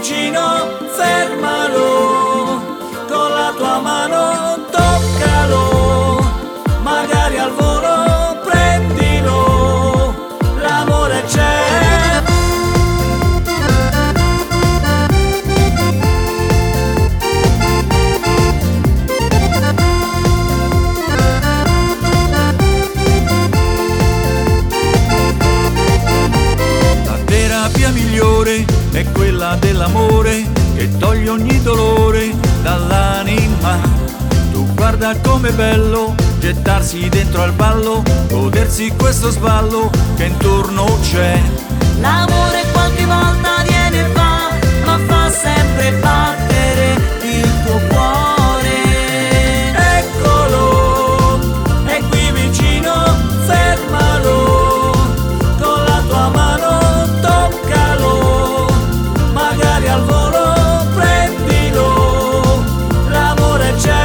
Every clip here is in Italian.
vicino, fermalo, con la tua mano toccalo, magari al volo prendilo, l'amore c'è. La terapia migliore è quella dell'amore che toglie ogni dolore dall'anima. Tu guarda com'è bello gettarsi dentro al ballo, godersi questo sballo che intorno c'è. L'amore qualche volta viene e va, ma fa sempre battere il tuo cuore. Eccolo, è qui vicino, fermalo, con la tua mano toccalo, magari al volo prendilo, l'amore c'è.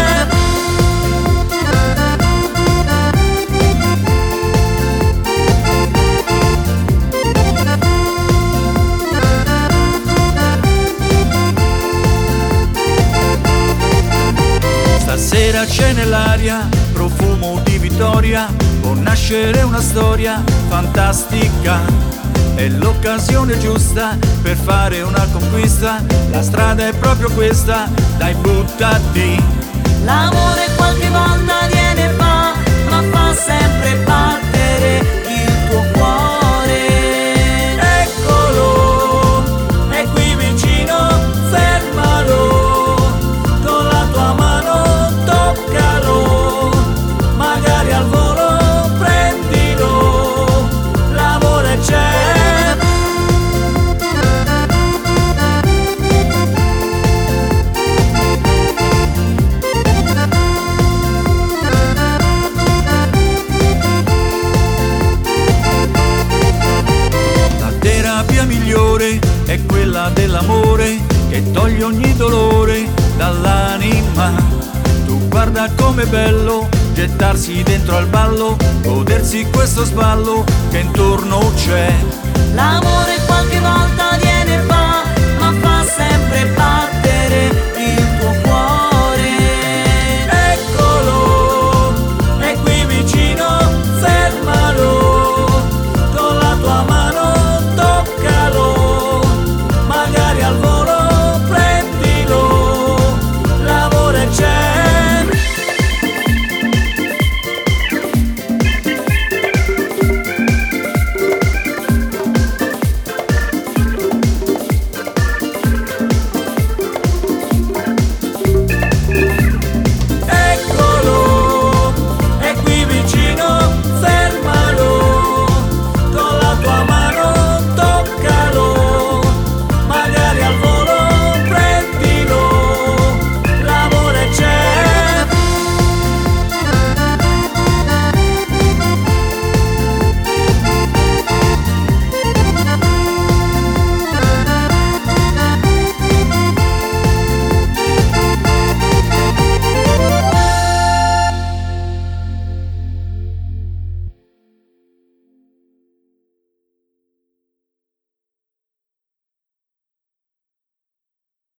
Stasera c'è nell'aria profumo di vittoria, può nascere una storia fantastica. È l'occasione giusta per fare una conquista, la strada è proprio questa, dai buttati. L'amore qualche volta viene e va, ma fa sempre battere il tuo cuore. Eccolo, è qui vicino, fermalo, con la tua mano toccalo, magari al volo prendilo, l'amore c'è. La terapia migliore è quella dell'amore che toglie ogni dolore dall'anima. Tu guarda com'è bello gettarsi dentro al ballo, godersi questo sballo che intorno c'è. L'amore qualche volta viene